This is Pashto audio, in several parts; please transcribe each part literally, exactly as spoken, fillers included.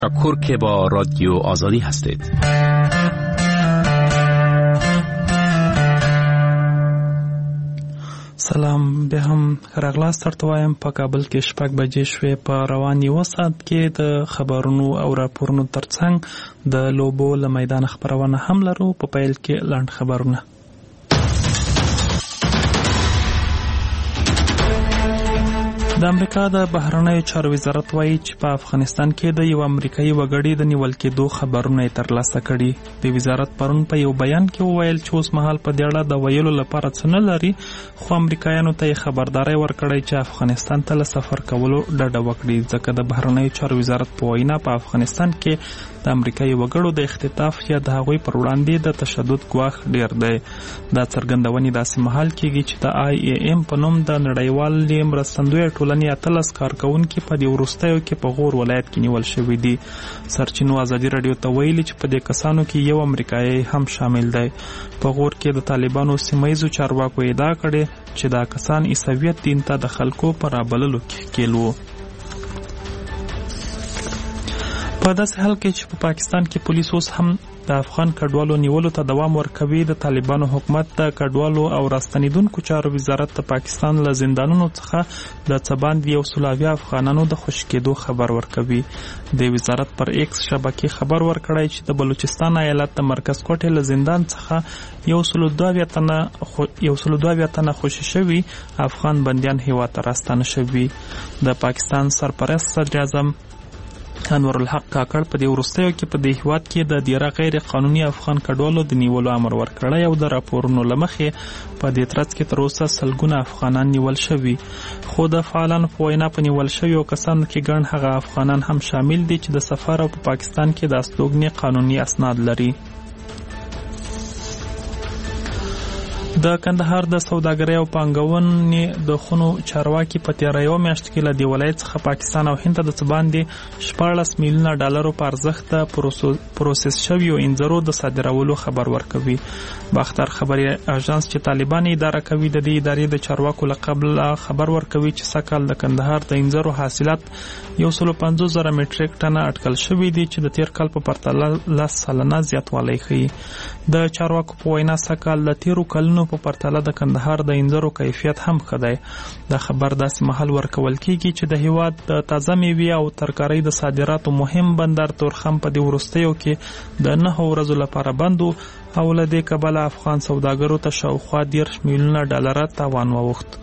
تشکر که با رادیو آزادی هستید. سلام، به هم راغلاست درته وایم. په کابل کې شپږ بجې شوې. په روان یوه ساعت کې د خبرونو او راپورونو ترڅنګ د لوبو له میدان خبرونه هم لرو. په پیل کې لنډ خبرونه. د امریکا د بهرنیو چارو وزارت وایي چې په افغانستان کې د یو امریکایي وګړي د نیول کېدو خبرونه یې ترلاسه کړي. د وزارت پرون په یو بیان کې وویل چې اوس مهال په دې اړه د ویلو لپاره څه نه لري، خو امریکایانو ته یې خبرداری ورکړی چې افغانستان ته له سفر کولو ډډه وکړي، ځکه د بهرنیو چارو وزارت په وینا په افغانستان کې د امریکایي وګړو د اختطاف یا د هغوی پر وړاندې د تشدد ګواښ ډیر دی. دا څرګندونې داسې مهال کېږي چې د آی ای ایم په نوم د نړیوالې مرستندویه ټولنې اتلس کارکوونکي په دې وروستیو کې په غور ولایت کې نیول شوي دي. سرچینو ازادي راډیو ته ویلي چې په دې کسانو کې یو امریکایي هم شامل دی. په غور کې د طالبانو سیمهییزو چارواکو ادعا کړې چې دا کسان عیسویت دین ته د خلکو په رابللو کې ښکېل وو. په داسې حال کې چې په پا پاکستان کې پولیس اوس هم د افغان کډوالو نیولو ته دوام ورکوي، د طالبانو حکومت د کډوالو او راستنیدونکو چارو وزارت د پاکستان له زندانونو څخه د څه باندې یو سل اویا افغانانو د خوشي کېدو خبر ورکوي. د وزارت پر ایکس شبکې خبر ورکړی چې د بلوچستان ایالت د مرکز کوټې له زندان څخه یو سل دوه اویا تنه یو سل دوه اویا تنه خوشي شوي افغان بندیان هیواد ته راستانه شوي. د پاکستان سرپرست صدر اعظم انور الحق کاکړ په دې وروستیو کې په دې هیواد کې د ډیره غیر قانوني افغان کډوالو د نیولو امر ورکړی او د راپورونو له مخې په دې ترڅ کې تر اوسه سلګونه افغانان نیول شوي، خو د فعالانو په وینا په نیول شویو کسانو کې ګڼ هغه افغانان هم شامل دي چې د سفر او په پاکستان کې د استوګنې قانوني اسناد لري. د کندهار د سوداګرۍ او پانګونې د خونو چارواکي په تیره یوه میاشت کې له دې ولایت څخه پاکستان او هند ته د څه باندې شپاړلس میلیونه ډالرو په ارزښت د پروسس شویو انځرو د صادرولو خبر ورکوي. باختر خبري اژانس چې طالبان اداره کوي د دې ادارې د چارواکو له قبل خبر ورکوي چې سږکال د کندهار د انځرو حاصلات یو سل پنځوس زره میټریک ټنه اټکل شوي دي چې د تیر کال په پرتله لس سلنه زیاتوالی ښیي. د چارواکو په وینا سږکال د تیرو کلونو په پرتله د کندهار د انځرو کیفیت هم ښه دی. د خبر داسې مهال ورکول کیږي چې د هیواد د تازه میوې او ترکارۍ د صادراتو مهم بندر تورخم په دې وروستیو کې د نهو ورځو لپاره بند و او له دې کبله افغان سوداګرو ته شاوخوا دېرش میلیونه ډالره تاوان واوښت.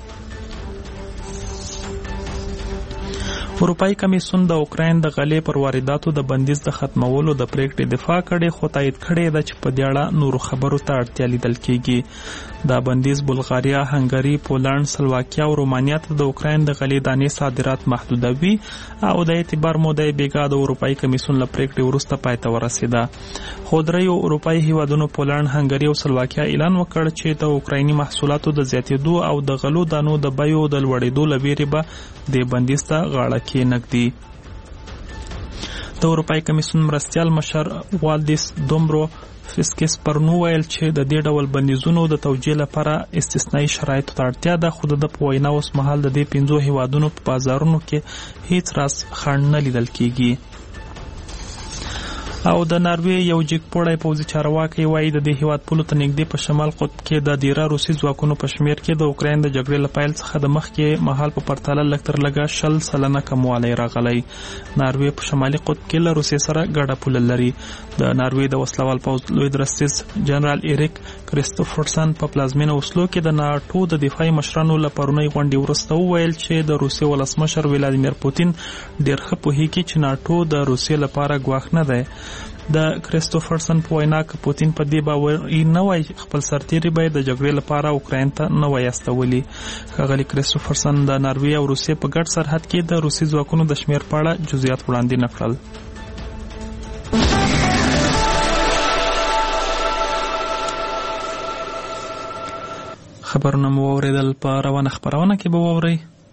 اروپایي کمیسیون د اوکراین د غلې پر وارداتو د بندیز د ختمولو د پریکړې دفاع کړې، خو تایید کړې ده چې په دې اړه نورو خبرو ته اړتیا لیدل کېږي. دا بندیز بلغاریا، هنګري، پولنډ، سلواکیا او رومانیا ته د اوکراین د غلې دانې صادرات محدودوي او د اعتبار موده یې بېګا د اروپایي کمیسیون له پریکړې وروسته پای ته ورسېده. خو دریو اروپایي هیوادونو پولنډ، هنګري او سلواکیا اعلان وکړ چې د اوکرایني محصولاتو د زیاتېدو او د غلو دانو د بیو د لوړېدو له ویرې به د بندیز ته غاړه کې نږدي. د اروپایي کمیسیون مرستیال مشر والدیس دومبرو فسکس پرنو ویل چې د دې ډول بندیزونو د توجیه لپاره استثنایی شرایطو ته اړتیا ده، خو د په وینا اوس مهال د دې پنځو هیوادونو په بازارونو کې هیڅ راز خنډ نه لیدل کیږي. او د ناروې یو جګپوړی پوځي چارواکی وایي د دې هیواد پولو ته نږدې په شمال قطب کې د ډیره روسي ځواکونو په شمیر کې د اوکراین د جګړې له پیل څخه د مخکې مهال په پرتله لږ تر لږه شل سلنه کموالی راغلی. ناروې په شمالي قطب کې له روسیې سره ګډه پوله لري. د ناروې د وسلوال پوځ لوی درستیز جنرال ایریک کریستوفرسن په پلازمینه اوسلو کې د ناټو د دفاعي مشرانو له پرونۍ غونډې وروسته وویل چې د روسیې ولسمشر ولادیمیر پوتین ډېر ښه پوهیږي چې ناټو د روسیې لپاره ګواښ نه دی. د کریستوفرسن په وینا که پوتین په دې باوري نه وای خپل سرتیري به د جګړې لپاره اوکراین ته نه وای استولي. ښاغلي کریستوفرسن د ناروې او روسیې په ګډ سرحد کې د روسي ځواکونو د شمیر په اړه جزئیات وړاندې نه کړل. خبرونه مو واورېدل. په روانه خپرونه کې به واورئ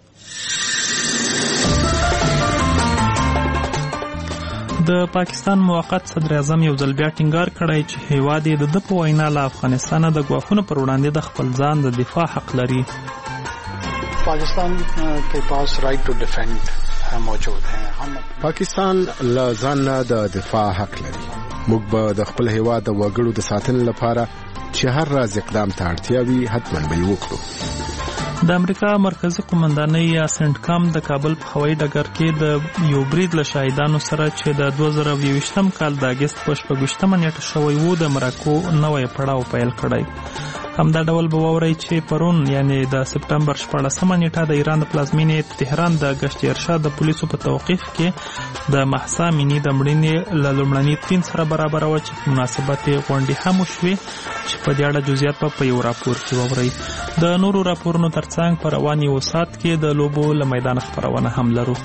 د پاکستان موقت صدر اعظم یو ځل بیا ټینګار کړی چې هیواد یې د ده په وینا له افغانستانه د ګواښونو پر وړاندې د خپل ځان د دفاع حق لري. पाकिस्तान के पास right to defend موجود ہیں. هم پاکستان له ځان نه د دفاع حق لري. موږ به د خپل هیواد د وګړو د ساتنې لپاره چې هر راز اقدام ته اړتیا وي حتماً به یې وکړو. د امریکا مرکزی قومندانۍ یا سنټکام د کابل په هوایي ډګر کې د یو برید له شاهدانو سره چې د دوه زره یوویشتم کال د اګست په شپږویشتمه نیټه شوی و د مرکو نوی پړاو پیل کړی. همدا ډول به واورئ چې پرون یعنی د سپټمبر شپاړسمه نیټه د ایران د پلازمینې تهران د گشت ارشاد د پولیسو په توقیف کې د مهسا امینی د مړینې له لومړني تین سره برابر و چې په مناسبت یې غونډې هم وشوې چې په دې اړه جزئیات په یو راپور کې واورئ. د نورو راپورونو ترڅنګ په روان یو ساعت کې د لوبو له میدان خپرونه هم لرو.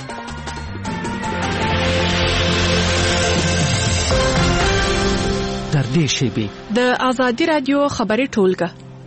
در دې شیبې د آزادي رادیو خبري ټولګه.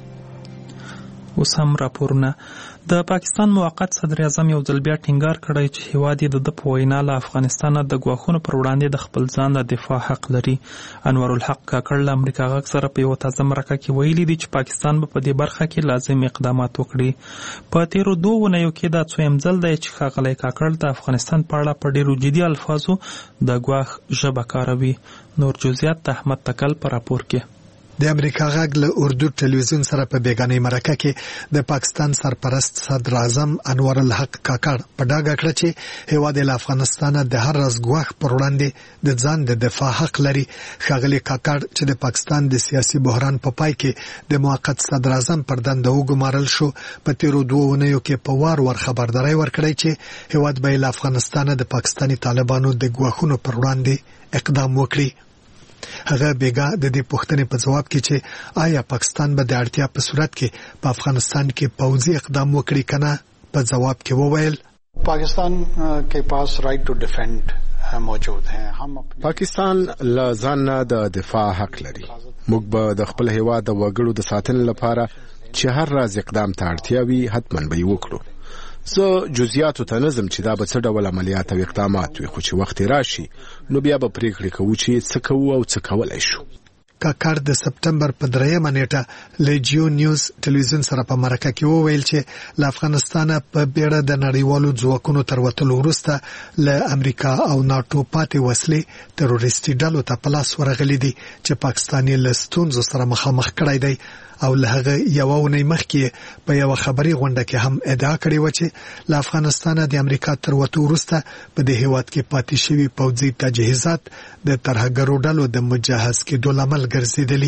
اوس هم راپورونه. د پاکستان موقت صدر اعظم یو ځل بیا ټینګار کړی چې هیواد یې د په وینا له افغانستان د ګواښونو پر وړاندې د خپل ځان د دفاع حق لري. انور الحق کاکړ له امریکا غږ سره په یو تازه مرکه کې ویلي دي چې پاکستان به په دې برخه کې لازم اقدامات وکړي. په تیرو دوه اونیو کې دا څویم ځل دی چې ښاغلی کاکړ د افغانستان په اړه په ډېرو جدي الفاظو د ګواښ ژبه کاروي. نور جزئیات د احمد تکل په راپور کې. د امریکا غږ له اردو ټلویزیون سره په بیگانې مرکه کې د پاکستان سرپرست صدر اعظم انور الحق کاکړ په ډاګه کړ چې هیواد له افغانستان د هر راز ګواښ پر وړاندې د ځان د دفاع حق لري. ښاغلی کاکړ چې د پاکستان د سیاسي بحران په پای کې د موقت صدر اعظم پر دنده وګمارل شو په تیرو دوه اونیو کې په وار ور خبرداري ورکړی چې هیواد به له افغانستان د پاکستاني طالبانو د ګواښونو پر وړاندې اقدام وکړي. هغه بیگا د دې پوښتنې په جواب کې چې آیا پاکستان به د اړتیا په صورت کې په افغانستان کې پوځي اقدام وکړي کنه په جواب کې وویل پاکستان کے پاس رائٹ ٹو ڈیفینڈ موجود ہیں. هم پاکستان له ځان نه د دفاع حق لري. موږ به د خپل هیواد د وګړو د ساتنې لپاره چې هر راز اقدام ته اړتیا وي حتماً به یې وکړو. زه جزئیاتو ته نظم چې دا به څه ډول عملیات او اقدامات وي خو چې وخت راشي نو بیا به پریکړې کوو چې څه کوو او څه کولای شو. کاکړ د سپټمبر په دریمه نیټه له جیو نیوز ټلویزیون سره په مرکه کې وویل چې له افغانستان په بیړه د نړیوالو ځواکونو تر وتلو وروسته له امریکا او ناتو پاتې وسلې تروریستي ډلو ته په لاس ورغلي دي چې پاکستاني له ستونزو سره مخامخ کړی دی. او له هغه یو ونی مخکې په یو خبري غونډه کې هم ادعا کړې و چې له افغانستان د امریکا تر وتو وروسته په دې هیواد کې پاتې شوی پوځي تجهیزات د ترهګرو ډلو د مجهز کېدو لامل ګرځېدلي.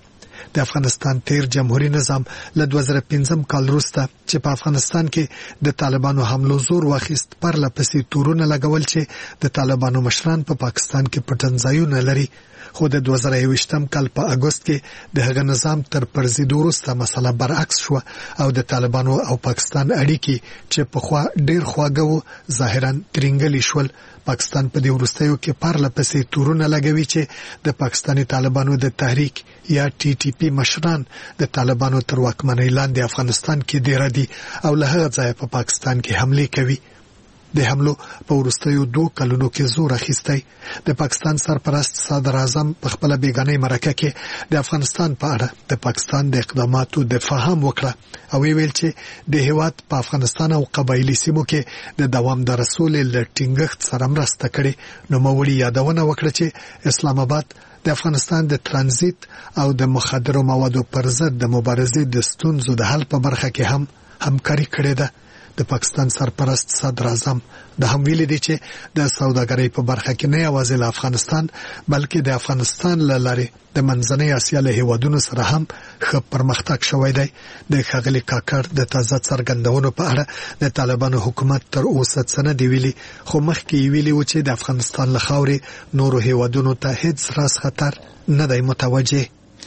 د افغانستان تیر جمهوریت نظام له دوه زره پنځم کال وروسته چې په افغانستان کې د طالبانو حملو زور واخیست پرله پسې تورونه لګول چې د طالبانو مشران په پا پاکستان کې پټنځایونه لري. خو د دوه زره یوویشتم کال په اگست کې د هغه نظام تر پرځېدو وروسته مسله برعکس شو او د طالبانو او پاکستان اړیکې چې په خوا ډیر خواږه وو ظاهرا ترنګلي شول. پاکستان په دې وروستیو کې پرله پسې تورونه لګوي چې د پاکستاني طالبانو د تحریک یا ټي ټي پی مشران د طالبانو تر واکمنۍ لاندې افغانستان کې ډیر دي او له هغه ځایه په پاکستان کې حمله کوي. د حملو په وروستیو دوه کلونو کې زور اخیستی. د پاکستان سرپرست صدر اعظم په خپل بیگانې مرکه کې د افغانستان په اړه د پاکستان د اقداماتو دفاع هم وکړه او ویل چې د هیواد په افغانستان او قبایلی سیمو کې د دوامدار سولې له ټینګښت سره مرسته کړې. نو موړي یادونه وکړه چې اسلام آباد د افغانستان د ترانزیت او د مخدرو موادو پر ضد د مبارزې د ستونزو د حل په برخه کې هم همکاري کړې ده. د پاکستان سرپرست صدر اعظم د هم ویلي دی چې د سوداګرۍ په برخه کې نه یوازې له افغانستان بلکې د افغانستان له لارې د منځنۍ اسیا له هیوادونو سره هم ښه پرمختګ شوی دی. د ښاغلي کاکړ د تازه څرګندونو په اړه د طالبانو حکومت تر اوسه څه نه دی ویلي خو مخکې یې ویلي و چې د افغانستان له خاورې نورو هیوادونو ته هیڅ راز خطر نه دی متوجه.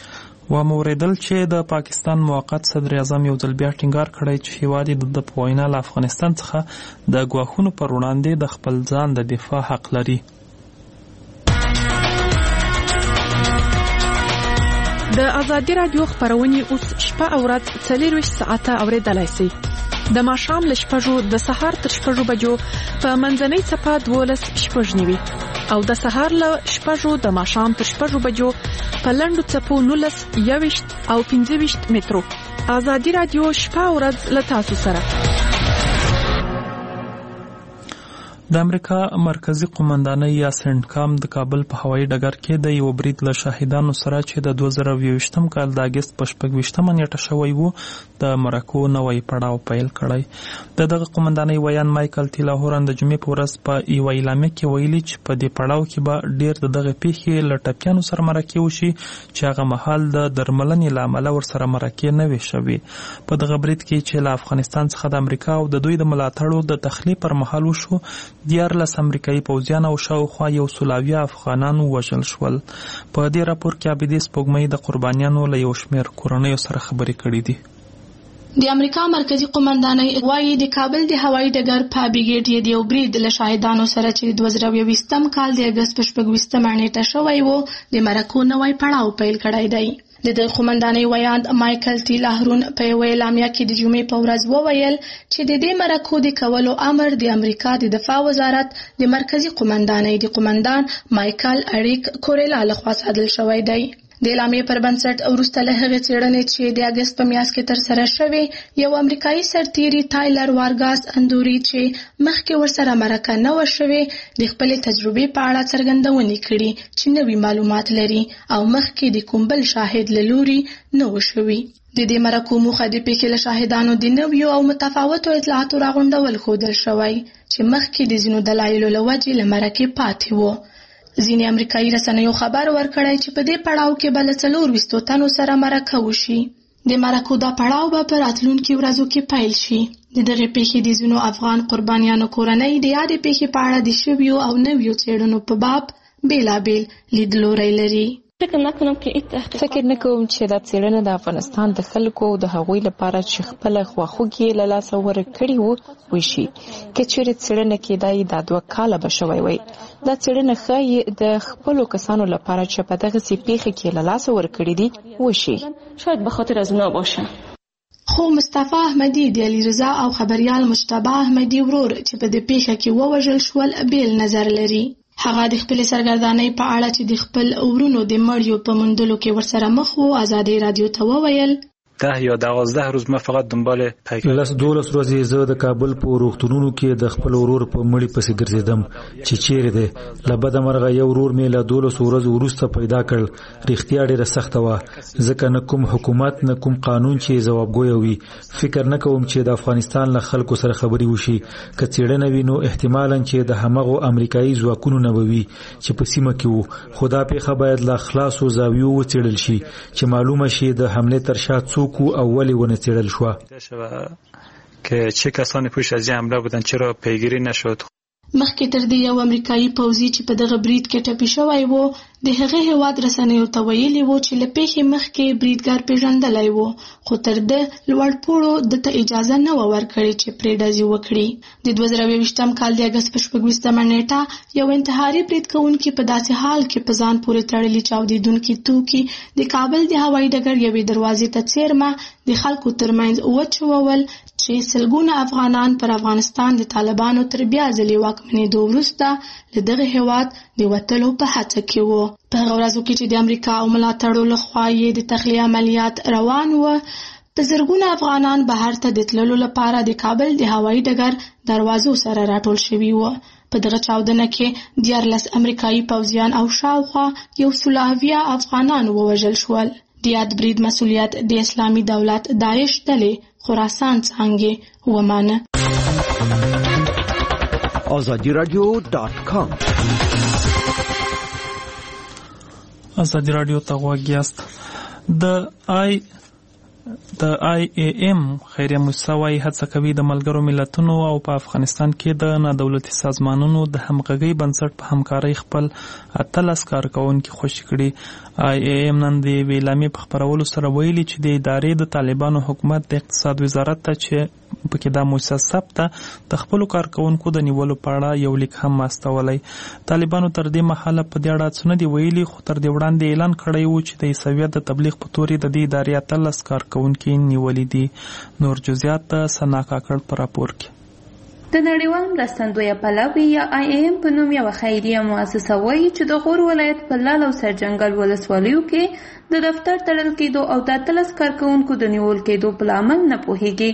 و موریدل چې د پاکستان موقت صدر اعظم یو ځل بیا ټینګار کړی چې هیواد یې د په وینا له افغانستان څخه د ګواښونو پر وړاندې د خپل ځان د دفاع حق لري. د آزادي رادیو خبرونه اوس شپه او ورځ څلورویشت ساعته اوریدلای شئ. د ماښام له شپږو د سهار تر شپږو بجو په منځنۍ څپه دولس شپږ نیوي او د سهار له شپږو د ماښام تر شپږو بجو په لنډو څپو نولس یوویشت او پنځه ویشت مترو. آزادي رادیو شپه او ورځ له تاسو سره. د امریکا مرکزی قومندانۍ یا سنټکام د کابل په هوایي ډګر کې د یو برید له شاهدانو سره چې د دوه زره یوویشتم کال د اګست په شپږویشتمه نیټه شوی و د مرکو نوی پړاو پیل کړی. د دغه قومندانۍ ویان مایکل تیلاهورن د جمعې په ورځ په یوه اعلامیه کې ویلي چې په دې پړاو کې به ډېر د دغه پیښې له ټپیانو سره مرکې وشي چې هغه مهال د درملنې له امله ورسره مرکې نه وې شوې. په دغه برید کې چې له افغانستان څخه د امریکا او د دوی د ملاتړو د تخلیې پر مهال وشو، دیارلس امریکایي پوځیان او شاوخوا یو سل اویا افغانان ووژل شول. په دې راپور کې عابدې سپوږمۍ د قربانیانو له یو شمېر کورنیو سره خبرې کړې دي. د امریکا مرکزی قومندانۍ وايي د کابل د هوایي ډګر په بریګیډ یې د یو برید له شاهدانو سره چې دوه زره یوویشتم کال د اګست په شپږویشتمه نیټه شوی و د مرکو نوی پړاو پیل کړی دی. د دغه قومندانۍ ویاند مایکل تیلاهورن په یوه اعلامیه کې د جمعې په ورځ وویل چې د دې مرکو د کولو امر د امریکا د دفاع وزارت د مرکزی قومندانۍ د قومندان مایکل اریک کوریلا لخوا صادر شوی دی. د اعلامیې پر بنسټ وروسته له هغې څېړنې چې د اګست په میاشت کې ترسره شوې، یو امریکایي سرتیري تایلر وارګاس اندوري چې مخکې ورسره مرکه نه وه شوې، د خپلې تجربې په اړه څرګندونې کړي چې نوي معلومات لري او مخکې د کوم بل شاهد له لوري نه وه شوي. د دې مرکو موخه د پیښې له شاهدانو د نویو او متفاوتو اطلاعاتو راغونډول ښودل شوی چې مخکې د ځینو دلایلو له وجې له مرکې پاتې وو. ځینې امریکایي رسنیو خبر ورکړی چې په دې پړاو کې به له څلور ویشتو تنو سره مرکه وشي. د مرکو دا پړاو به په راتلونکي ورځو کې پیل شي. د دغې پیښې د ځینو افغان قربانیانو کورنۍ د یادې پیښې په اړه د شویو او نویو څېړنو په باب بېلابېل لیدلوری لري. فکر نه کوم چې دا څېړنه د افغانستان د خلکو او د هغوی لپاره چې خپله خواخوږي له لاسه ورکړي وو وشي. که چېرې څېړنه کېدای دا دوه کاله به شوی وی، دا څېړنه ښایي د خپلو کسانو لپاره چې په دغسې پیښې کې له لاسه ورکړي دي وشي. شاید به خاطر از اونا باشه. خو مصطفی احمدي د علیرضا او خبریال مجتبی احمدي ورور چې په دې پیښه کې ووژل شول بیل نظر لري. هغه د خپل سرګردانۍ په اړه چې د خپل ورونو د مړیو په موندلو کې ورسره مخ وو ازادي رادیو ته وویل ده یا دوازده روز ما فقط دنبال پیک لس دولس ورځې زه د کابل په روغتونونو کې د خپل ورور په مړي پسې ګرځېدم چې چیرې دی. له بده مرغه یو ورور مې له دولس ورځو وروسته پیدا کړ. رښتیا ډېره سخته وه، ځکه نه کوم حکومت نه کوم قانون چې ځوابګوی وي. فکر نه کوم چې د افغانستان له خلکو سره خبرې وشي. که څېړنه وي نو احتمالاً چې د همغو امریکایي ځواکونو نه به وي چې په سیمه کې وو. خو دا پیښه باید له خلاصو زاویو وڅېړل شي چې معلومه شي د حملې تر شا څوک کو اولی ونه څېړل شوه که چه کسانی پشت از این حمله بودن چرا پیگیری نشد. مخکې تر دې یو امریکایي پوځي چې په دغه برید کې ټپي شوی و د هغې هېواد رسنیو ته ویلي و چې له پیښې مخکې بریدګر پېژندلی و، خو تر ده لوړ پوړو ده ته اجازه نه وه ورکړې چې پرې ډزې وکړي. د دوه زره یوویشتم کال د اګست په شپږویشتمه نیټه یو انتحاري برید کوونکي په داسې حال کې په ځان پورې تړلي چاودېدونکي توکي د کابل د هوایي ډګر یوې دروازې ته څیرمه د خلکو ترمنځ وچوول چې سلګونه افغانان پر افغانستان د طالبانو تر بیا ځلې واکمنېدو وروسته له دغه هېواد د وتلو په هڅه کې وو. په هغه ورځو کې چې د امریکا او ملاتړو لخوا یې د تخلیه عملیات روان وو، په زرګونه افغانان بهر ته د تللو لپاره د کابل د هوایي ډګر دروازو سره راټول شوي وو. په دغه چاودنه کې دیارلس امریکایي پوځیان او شاوخوا یو سل اویا افغانان ووژل شول. د یاد برید مسؤلیت د اسلامي دولت داعش ډلې خراسان څانګې ومانه. آزادی رادیو دات کام آزادی رادیو ته غوږ یاست. د آی د آی ای ایم خیریه موسسه وايي هڅه کوي د ملګرو ملتونو او په افغانستان کې د نادولتي سازمانونو د همغږۍ بنسټ په همکارۍ خپل اتلس کارکوونکي خوشي کړي. آی ای ایم نن د یوې اعلامیې په خپرولو سره ویلي چې د ادارې د طالبانو حکومت د اقتصاد وزارت ته چې پکې دا موسسه ثبته د خپلو کارکوونکو د نیولو په اړه یو لیک هم واستولی. طالبانو تر دې مهاله په دې اړه څه نه دي ویلي، خو تر دې وړاندې اعلان کړی و چې د عیسویت د تبلیغ په تورې د دې ادارې اتلس کارکوونکي نیولي دي. نور جزئیات د ثنا کاکړ په راپور کې. د نړیوال مرستندویه پلاوي یا آی ای ایم په نوم یوه خیریه مؤسسه وایي چې د غور ولایت په لال او سرجنګل ولسوالیو کې د دفتر تړل کېدو او د اتلس کارکوونکو د نیول کېدو په لامل نه پوهیږي.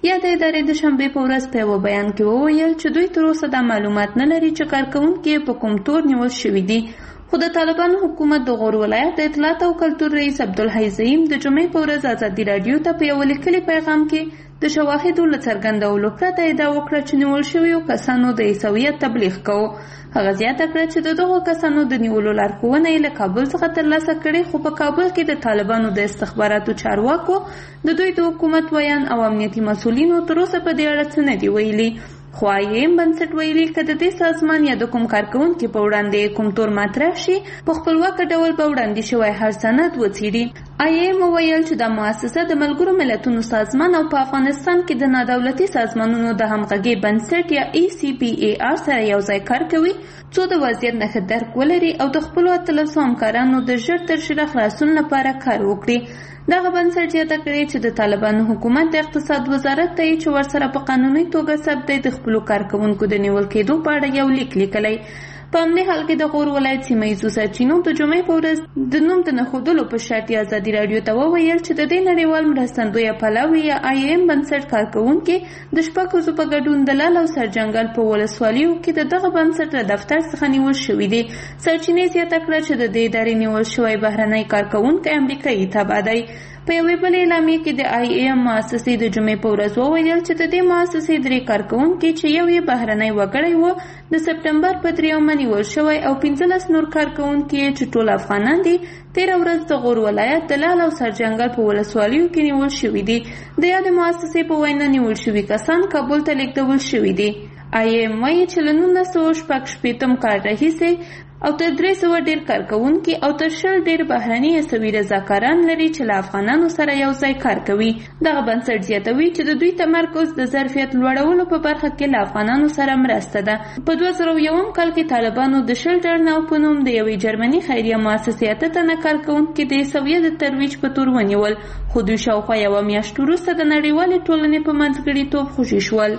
یا د ادارې د شنبې په ورځ په یو بیان کې وویل چې دوی تر اوسه دا معلومات نه لري چې کارکونکي په کوم تور نیول شوي دي. خو د طالبانو حکومت د غور ولایت د اطلاعات او کلتور رئیس عبدالحی زعیم د جمعې په ورځ ازادي راډیو ته په یو لیکلي پیغام کې د شواهدو له څرګندولو پرته ادعا وکړه چې نیول شویو کسانو د عیسویت تبلیغ کوو. هغه زیاته کړه چې د دغو کسانو د نیولو لارښوونه یې له کابل څخه ترلاسه کړې، خو په کابل کې د طالبانو د استخباراتو چارواکو د دوی د حکومت ویان او امنیتي مسؤلینو تر اوسه په دې اړه څه نه دي ویلي. خو آی ایم بنسټ ویلي که د دې سازمان یا د کوم کارکونکي په وړاندې کوم تور مطرح شي په خپلواکه ډول به وړاندې شوی هر سند وڅېړي. آی ایم وویل چې دا مؤسسه د ملګرو ملتونو سازمان او په افغانستان کې د نادولتي سازمانونو د همغږۍ بنسټ یا ای سی پی ای آر سره یو ځای کار کوي څو د وضعیت نښه درک ولري او د خپلو اتلسو همکارانو د ژر تر ژره خلاصون لپاره کار وکړي. دغه بنسټ یاده کړې چې د طالبانو حکومت د اقتصاد وزارت ته چې ورسره په قانوني توګه ثبت دی د خپلو کارکونکو د نیول کېدو په اړه یو لیک لیکلی. په همدې حال کې د غور ولایت سیمه ییزو سرچینو د جمعې په ورځ د نوم د نښودلو په شرط یې ازادي راډیو ته وویل چې د دې نړیوال مرستندویه پلاوي یا آی ایم بنسټ کارکوونکي د شپږ ورځو په ګډون د لعل او سرجنګل په ولسوالیو کې د دغه بنسټ له دفتر څخه نیول شوي دي. سرچینې زیاته کړه چې د دې ادارې نیول شوی بهرنی کارکوونکی امریکایي تبع دی. په یوې بلې اعلامیې کې د آی ایم مؤسسې د جمعې په ورځ وویل چې د دې مؤسسې درې کارکوونکي چې یو یې بهرنی وګړی و د سپټمبر په دریمه نیول شوی او پنځلس نور کارکوونکي چې ټول افغانان دي تېره ورځ د غور ولایت د لعل او سرجنګل په ولسوالیو کې نیول شوي دي. د یادې مؤسسې په وینا نیول شوي کسان کابل ته لیږدول شوي دي. آی ایم وایي چې له نولس سوه شپږ شپېتم کال راهیسې او تر درې سوه ډېر کارکوونکي او تر شل ډېر بهرني عیسوي رضاکاران لري چې له افغانانو سره یو ځای کار کوي. دغه بنسټ زیاتوي چې د دوی تمرکز د ظرفیت لوړولو په برخه کې له افغانانو سره مرسته ده. په دوه زره یوم کال کې طالبانو د شلټر ناو په نوم د یوې جرمني خیریه مؤسسې اته تنه کارکوونکي د عیسویت د ترویج په تور ونیول، خو دوی شاوخوا یوه میاشت وروسته د نړیوالې ټولنې په منځګړیتوب خوشي شول.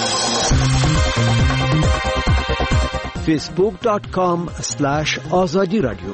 facebook dot com slash azadi radio.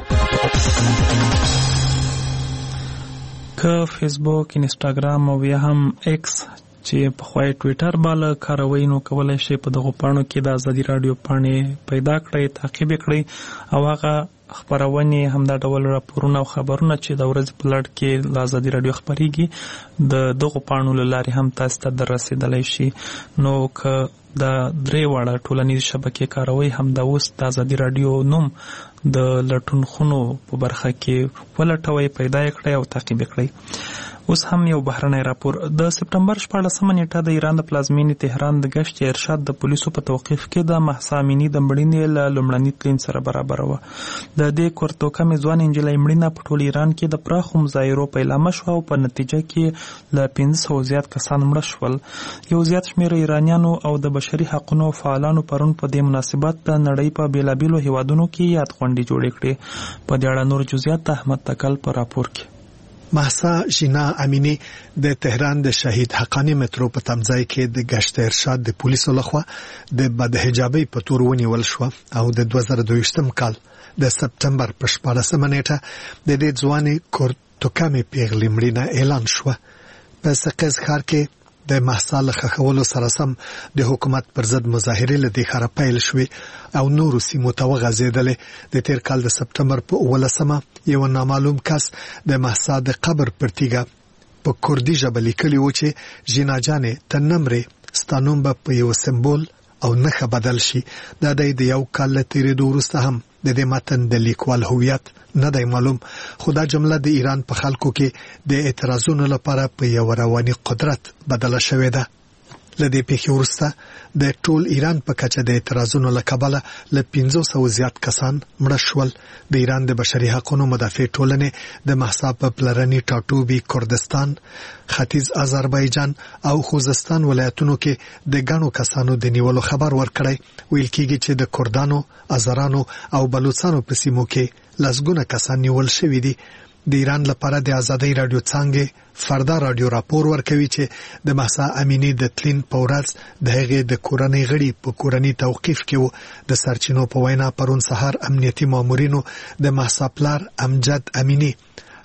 که فیسبوک، انستاګرام او یا هم ایکس چې په خوای ټوئیټر بالا کاروي نو کولای شي په دغه پاڼو کې د ازادي رادیو پاڼې پیدا کړئ، تعقیب کړئ او هغه خبرونه همدا ډول راپورونه او خبرونه چې د ورځې په لړ کې د ازادي رادیو خبريږي د دغه پاڼو لاري هم تاسو ته دررسیدلای شي. نو که د درې واړه ټولنیز شبکې کاروي هم د اوس د ازادي رادیو نوم د لټون خونو په برخه کې ولټوي، پیدا کړئ او تعقیب کړئ. اوس هم یو بهرنی راپور د سپټمبر شپاړلسمه نیټه د ایران د پلازمینې تهران د گشت ارشاد د پولیسو په توقیف کې د مهسا امینی د مړینې له لومړني تلین سره برابر و. د دې کورتوکمې ځوان انجلۍ مړینه په ټول ایران کې د پراخو مظاهرو پیلامه شوه او په نتیجه کې له پنځه سوه زیات کسان مړه شول. یو زیات شمېر ایرانیانو او د بشري حقونو فعالانو پرون په دې مناسبت د نړۍ په بیلابیلو هیوادونو کې یاد غونډې جوړې کړې. په دې اړه نور جزئیات احمد تکل په راپور کې. مهسا ژینا امینی د تهران د شهید حقانی مترو په تمځای کې د گشت ارشاد د پولیسو لخوا د بدحجابۍ په تور ونیول شو او د دوه زره دوه کال د سپټمبر په شپاړلسمه نیټه د دې ځوانې کورتوکمې پیغلې مړینه اعلان شو. په سقز ښار کې د مهسا له ښخولو سره سم د حکومت پر ضد مظاهرې له دې ښاره پیل شوې او نورو سیمو ته وغځېدلې. د تیر کال د سپټمبر په اوولسمه یو نامعلوم کس د مهسا د قبر پر تیږه په کوردي ژبه لیکلي و چې ژینا جانې ته نه مرې، ستا نوم به په یو سمبول او نښه بدل شي. دا دی د یو کال له تېرېدو وروسته هم د دې متن د لیکوال هویت نه دی معلوم، خو دا جمله د ایران په خلکو کې د اعتراضونو لپاره په یو رواني قدرت بدله شوې ده. له دې پیښې وروسته د ټول ایران په کچه د اعتراضونو له کبله له پنځه سوه زیات کسان مړه شول. د ایران د بشري حقونو مدافع ټولنې د مهسا په پلرني ټاټوبي کردستان، ختیځ آذربایجان او خوزستان ولایتونو کې د ګڼو کسانو د نیولو خبر ورکړی. ویل کېږي چې د کردانو، آذرانو او بلوچستانو په سیمو کې لسګونه کسان نیول شوي دي. د ایران لپاره د ازادي رادیو څنګه فردا رادیو راپور ورکوي چې د مهسا امینی د تلین په ورځ د هغې د کورنۍ غړي په کورنۍ توقیف کې وو. د سرچینو په وینا پرون سهار امنیتي مامورینو د مهسا پلار امجد امینی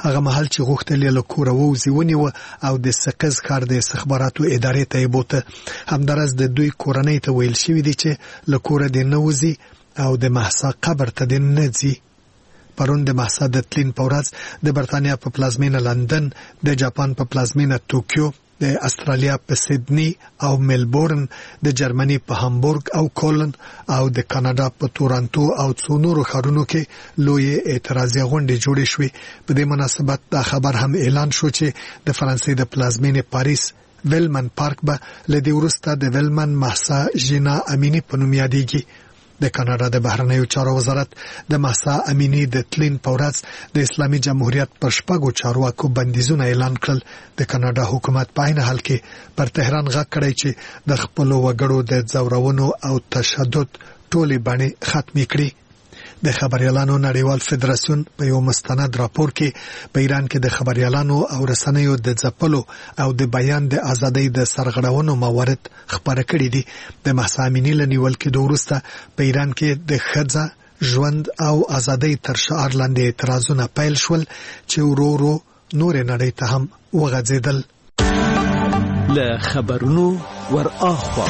هغه مهال چې غوښتل له کور ووځي ونیو او د سقز ښار د استخباراتو ادارې ته یې بوته. همدارس د دوی کورنۍ ته ویل شوی دی چې له کوره دې نه وځي او د مهسا قبر ته دې نه ځي. پرون د مهسا د تلین په ورځ د برتانیا په پلازمینه لندن، د جاپان په پلازمینه توکیو، د استرالیا په سیدنی او ملبورن، د جرمني په هامبورګ او کولن او د کاناډا په تورنټو او څو نورو ښارونو کې لوی اعتراضي غونډې جوړې شوې. په دې مناسبت دا خبر هم اعلان شو چې د فرانسې د پلازمینې پاریس ویلمن پارک به لدې وروسته د ویلمن مهسا ژینا امینی په نوم یادېږي. د کاناډا د بهرنیو چارو وزارت د مهسا امینی د تلین په ورځ د اسلامي جمهوریت پر شپږو چارواکو بندیزونه اعلان کړل. د کاناډا حکومت په عین حال کې پر تهران غږ کړی چې د خپلو وګړو د ځورونو او تشدد ټولې بڼې ختمې کړي. د خبريالانو نړیوال فدراسیون په یو مستند راپور کې په ایران کې د خبريالانو او رسنیو د ځپلو او د بیان د ازادۍ د سرغړونو موارد خبره کړې دي. د مهسا امینی لنیول کې د وروسته په ایران کې د ښځه ژوند او ازادۍ تر شعار لاندې اعتراضونه پیل شول چې ورو ورو نور نړۍ ته هم وغځېدل. له خبرونو ور اخوا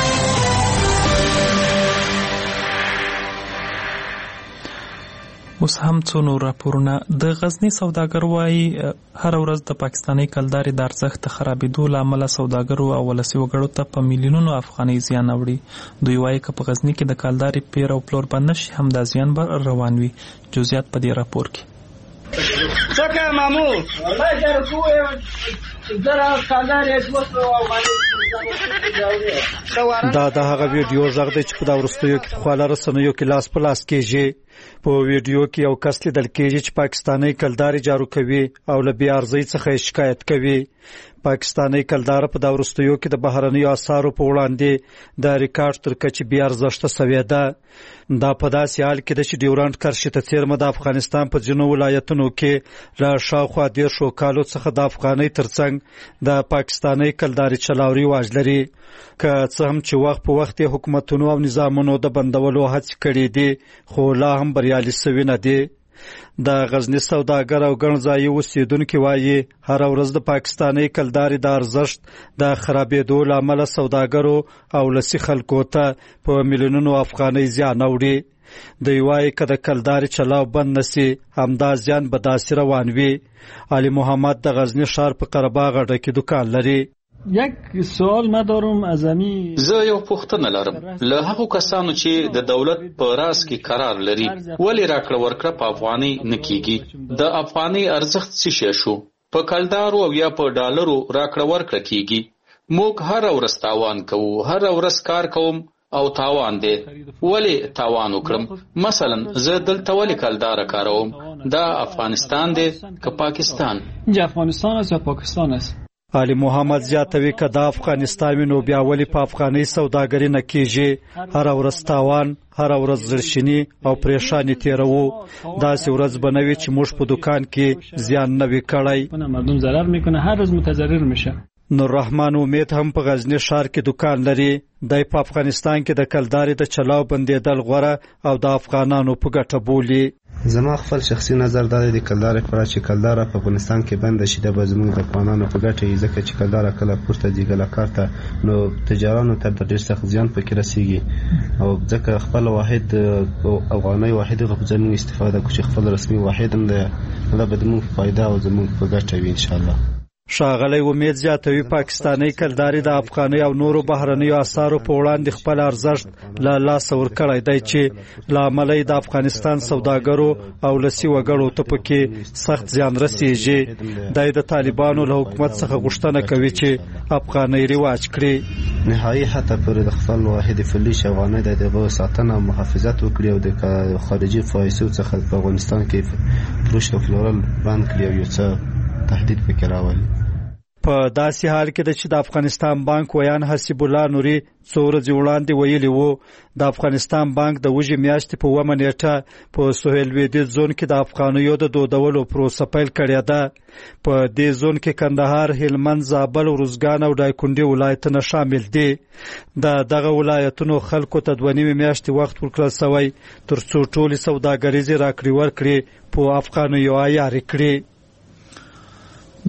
اوس هم څو نور راپورونه. د غزنی سوداګر وایي هر ورځ د پاکستاني کلدارې د ارزښت خرابېدو له امله سوداګرو او ولسي وګړو ته په میلیونونو افغانۍ زیان اوړي. دوی وایي که په غزنی کې د کلدارې پیر او پلور بند نشي هم دا زیان به روان وي. جزئیات په دې راپور کې. څنګه مامو والله زه کوه زرا کلدارې دوه او باندې دا د هغه ویډیو ژغ دی چې په دا ورستیو کې په خاله رسنیو کې لاس په لاس کېږي. په ویډیو کې یو کس لیدل کېږي چې پاکستاني کلدارې جارو کوي او له بې ارزۍ څخه شکایت کوي. پاکستاني کلدار په دا ورستیو کې د بهرنیو اسعارو په وړاندې د ریکارډ تر کچې بې ارزښته سوې ده. دا په داسې حال کې ده چې ډیورنډ کرښې ته څیرمه د افغانستان په ځینو ولایتونو کې له شاوخوا دېرشو کالو څخه د افغانۍ ترڅنګ د پاکستاني کلدارې چلاو رواج لري. که څه هم چې وخت په وخت حکومتونو او نظامونو د بندولو هڅې کړې دي خو لا هم بریالي سوي نه دي. د غزنی سوداګر او ګڼ ځایي اوسیدونکي وایي هر ورځ د پاکستاني کلدارې د ارزښت د خرابېدو له امله سوداګرو او لسي خلکو ته په میلیونونو افغانۍ زیان اوړي. دوی وایي که د کلدارې چلاو بند نسي همدا زیان به داسې روان وي. علي محمد د غزنی ښار په قرهباغ اډه کې دکان لري. یک سوال ما دارم از امی زه یو پوښتنه لرم له هغو کسانو چې د دولت په راس کې قرار لري ولې راکړه ورکړه په افغانۍ نه کیږي؟ د افغانۍ ارزښت څه شی شو؟ په کلدارو او یا په ډالرو راکړه ورکړه کیږي. موږ هر ورځ تاوان کوو، هر ورځ کار کوم او تاوان دی. ولې تاوان وکړم؟ مثلا زه دلته ولې کلدار کاروم؟ دا افغانستان دی که پاکستان؟ اینجا افغانستان است یا پاکستان است؟ علي محمد زیاتوي که د افغانستان نو بیا ولې په افغاني سوداګري نه کیږي؟ هر ورځ تاوان، هر ورځ زړشنی او پریشانی تیرو. داسې ورځ بنوي چې موږ په دکان کې زیان نه وکړای. مردم ضرر میکنه، هر روز متضرر میشه. نور رحمان امید هم په غزنی ښار کې دکان لري. د په افغانستان کې د کلدارې د چلاو بندیدل غوړه او د افغانانو په ګټه بولي. زما خپل شخصي نظر دا دی کلدار پر چې کلدار په افغانستان کې بند شي د بزمو د افغانانو په ګټه یې ځکه چې کلدار کله پورته دی کله کارته نو تجارانو ته ډېر سخت زیان پکې رسیږي او ځکه خپل واحد افغاني واحد غوښتنه استفاده کوي خپل رسمي واحد هم ده دا به موږ فائدہ او زموږ په ګټه وي ان شاء الله. ښاغلی امید زیاتوي پاکستاني کلدارې د افغاني او نورو بهرنیو اسعارو په وړاندې خپل ارزښت له لاسه ورکړی دی چې له امله د افغانستان سوداګرو او لسي وګړو ته پکې سخت زیان رسیږي. دی د طالبانو له حکومت څخه غوښتنه کوي چې افغانۍ رواج کړي. نهایي حتی پر د خپل واحد فلش افغانۍ د دغه ساتنه او محافظت وکړي او د خارجي فایسو څخه په افغانستان کې فروش او فلورل بند کړي او یو څه تهدید پکې راولي. په داسې حال کې د چې د افغانستان بانک ویان حسیب الله نوري څو ورځې وړاندې ویلي وو د افغانستان بانک د وژې میاشتې په اوومه نیټه په سهیل لویدیځ زون کې د افغانیو د دودولو پروسه پیل کړې ده. په دې زون کې کندهار، هلمند، زابل، روزګان او دایکنډي ولایتونه شامل دي. د دغه ولایتونو خلکو ته دوه نیمې میاشتې وخت ورکړل شوی تر څو ټولې سوداګریزې راکړې ورکړې په افغانیو عیارې کړي.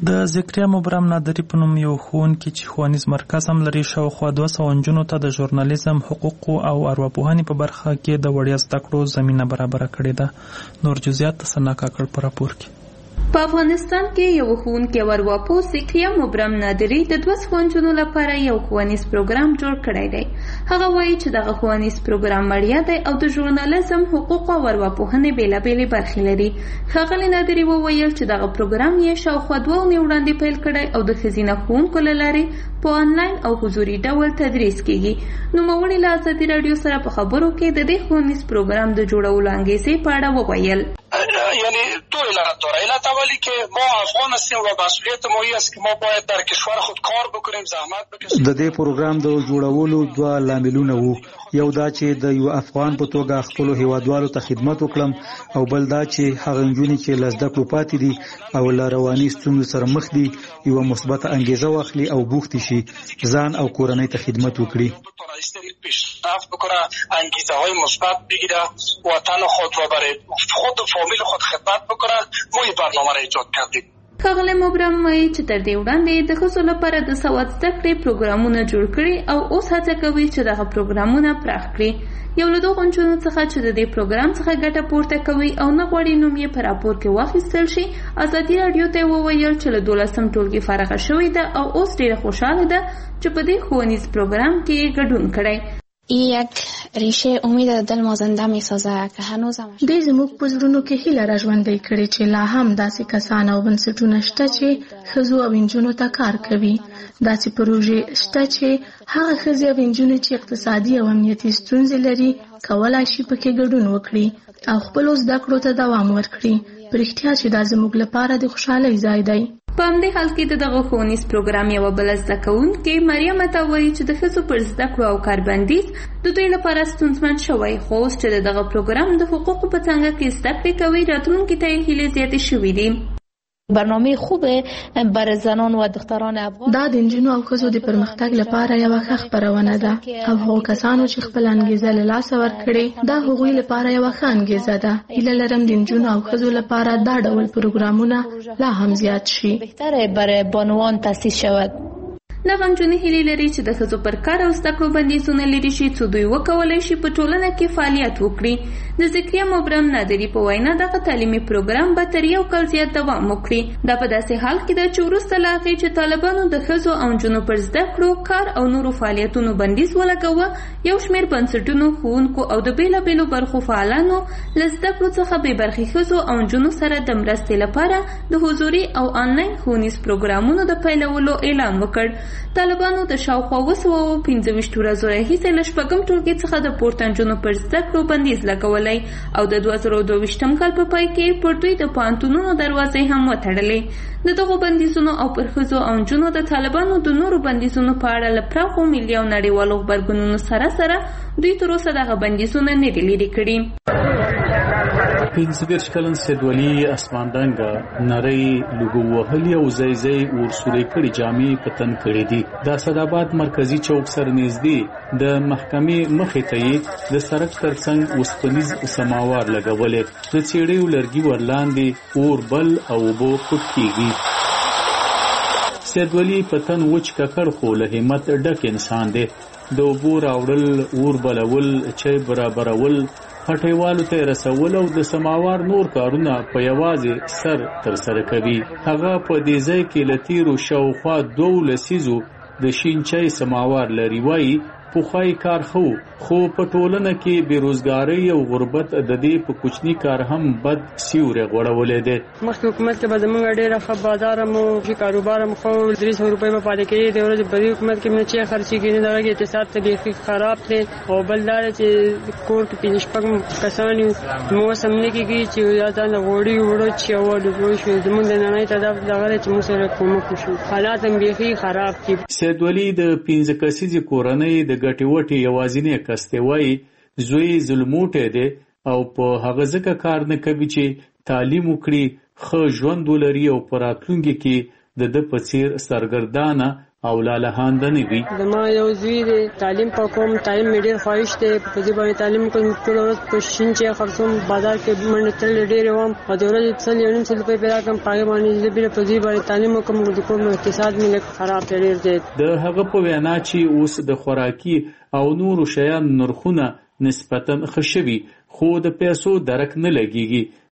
د ذکریا مبرم نادری په نوم یو ښوونکی چې ښوونیز مرکز هم لري شاوخوا دوه سوه نجونو ته د ژورنالیزم حقوقو او ارواپوهنې په برخه کې د وړیا زده کړو زمینه برابره کړې ده. نور جزئیات ثنا کاکړ په راپور کې. په افغانستان کې یو ښوونکی او ارواپوه ذکریا مبرم نادری د دوه سوه نجونو لپاره یو ښوونیز پروګرام جوړ کړی دی. هغه وایي چې دغه ښوونیز پروګرام وړیا دی او د ژورنالیزم حقوق او ارواپوهنې بېلابېلې برخې لري. ښاغلي نادري وویل چې دغه پروګرام یې شاوخوا دوه اونۍ وړاندې پیل کړی او د ښځینه ښوونکو له لارې په آنلاین او حضوري ډول تدریس کیږي. نوموړي له ازادي راډیو سره په خبرو کې د دې ښوونیز پروګرام د جوړولو انګیزې په اړه وویل. یعنی دو علت داره. علت اولی که ما افغان هستیم و مسئولیت ما این است که ما باید در کشور خود کار بکنیم، زحمت بکشیم. د دې پروګرام د جوړولو دوه لاملونه وو. یو دا چې د یو افغان په توګه خپل هیوادوالو ته خدمت وکړم او بل دا چې هغه نجونې چې له زده کړو پاتې دي او له رواني ستونزو سره مخ دي یوه مثبته انګیزه واخلي او بوختې شي ځان او کورنۍ ته خدمت وکړي. پیشرفت بکنه، انگیزه های مثبت بگیره، وطن خود را برای خود و فامیل خود خدمت بکنه. ما این برنامه را ایجاد کردیم. ښاغلی مبرم وایي چې تر دې وړاندې د ښځو لپاره د سواد زده کړې پروګرامونه جوړ کړي او اوس هڅه کوي چې دغه پروګرامونه پراخ کړي. یو له دغو نجونو څخه چې د دې پروګرام څخه ګټه پورته کوي او نه غواړي نوم یې په راپور کې واخیستل شي، ازادي راډیو ته وویل چې له دولسم ټولګي فارغه شوې ده او اوس ډېره خوشحاله ده چې په دې ښوونیز پروګرام کې یې ګډون کړی. این یک ریشه امید دل ما زنده می سازه که هنوزم دې زموږ په زړونو کې هیله راژوندۍ کړې چې لا هم داسې کسان او بنسټونه شته چې ښځو او نجونو ته کار کوي. داسې پروژې شته چې هغه ښځې او نجونې چې اقتصادي او امنیتي ستونزې لري کولای شي پکې ګډون وکړي او خپلو زده کړو ته دوام ورکړي. په رښتیا چې دا زموږ لپاره د خوشحالۍ ځای دی. په همدې حال کې د دغه ښوونیز پروګرام یوه بله زده کوونکې مریم ته وایي چې د ښځو پر زده کړو او کاربندیز د دوی لپاره ستونزمن شوی، خو اوس چې د دغه پروګرام د حقوقو په څانګه کې زده کړې کوي راتلونکي ته یې هیلې زیاتې شوي دي. برنامه خوبه برای زنان و دختران افغان. دا د نجونو او ښځو د پرمختګ لپاره یوه ښه خپرونه ده او هغو کسانو چې خپل انګیزه له لاسه ورکړې دا هغوی لپاره یوه ښه انګیزه ده. هیله لرم د نجونو او ښځو لپاره دا ډول پروګرامونه لا هم زیات شي. بهتره برای بانوان تاسیس شود. دغه نجونې هیلې لري چې د ښځو پر کار او زده کړو بندیزونه لرې شي څو دوی وکولی شي په ټولنه کې فعالیت وکړي. د ذکریا مبرم نادري په وینا دغه تعلیمي پروګرام به تر یو کال زیات دوام وکړي. دا په داسې حال کې ده چې وروسته له هغې چې طالبانو د ښځو او نجونو پر زده کړو کار او نورو فعالیتونو بندیز ولګوه، یو شمېر بنسټونو ښوونکو او د بېلابېلو برخو فعالانو له زده کړو څخه بې برخې ښځو او نجونو سره د مرستې لپاره د حضوري او آنلاین ښوونیز پروګرامونو د پیلولو اعلان وکړ. طالبانو د شاوخوا اوه سوه پنځه ویشت ورځو راهیسې له شپږم ټولګي څخه د پورته نجونو پر زده کړو بندیز لګولی او د دوه زره دوه ویشتم کال په پای کې پر دوی د پوهنتونونو دروازې هم وتړلې. د دغو بندیزونو او پر ښځو او نجونو د طالبانو د نورو بندیزونو په اړه له پراخو ملي او نړیوالو غبرګونونو سره سره دوی تر اوسه دغه بندیزونه نه دي لرې کړي. پنځه دېرش کلن سیدولي اسماندنګه نری لوګو وهلي او ځای ځای ورسورې کړي جامې په تن کړي دي. د اسداباد مرکزي چوک سره نږدې د محکمې مخې ته یې د سړک ترڅنګ اوسپنیز سماوار لګولې. د څېړیو لرګي ورلاندې اور بل او اوبه پټ کېږي. سیدولي په تن وچ ککړ خو له همت ډک انسان دی. د اوبو راوړل، اور بلول، چای برابرول، هټیوالو ته رسول او د سماوار نور کارونه په یوازې سر تر سره کوي. هغه په دې ځای کې له تیرو شاوخوا دوو لسیزو د شین چای سماوار لري. وایي پخوای کار خو خو په ټولنه کې بیروزګاری او غربت د دې په کوچني کار هم بد سیوری غوړولې ده. مخکې حکومت کې به زموږ ډېره ښه بازار مو چې کاروبار مو خو درې سوه روپۍ به پاتې کېدې. د ورځې په دې حکومت کې نه چې خرچېږي نه دغه اقتصاد ته بیخي خراب دی. او بل دا چې کور کې پنځه شپږ کسان یو موږ اوس هم نه کېږي چې یا ځان د غوړي وړو چیول پوه شوې. زموږ د نړۍ هدف دغه دی چې موږ سره کومک وشو. حالات هم بیخي خراب دي. سیدولي د پنځه کسیزې کورنۍ د ګټې وټې یوازینی کس دی. وایي زوی ظلموټی دی او په هغه ځکه کار نه کوي چې تعلیم وکړي، ښه ژوند ولري او په راتلونکي کې د ده په څېر سرګردانه او لالهانده نه وي. زما یو زوی دی تعلیم په کوم تعلیم مې ډېر خواهش دی په دې باندې تعلیم کوم ټول ورځ په شین چې خرڅوم بازار کې منډه تل ډېر وم او د ورځې څل یو نیم سل روپۍ پیدا کوم پای باندې دې په دې باندې تعلیم کوم د کوم اقتصاد مې خراب ډېر دی. د هغه په وینا چې اوس د خوراکي او نورو شیانو نرخونه نسبتاً ښه شوي خو د پیسو درک نه لګیږي.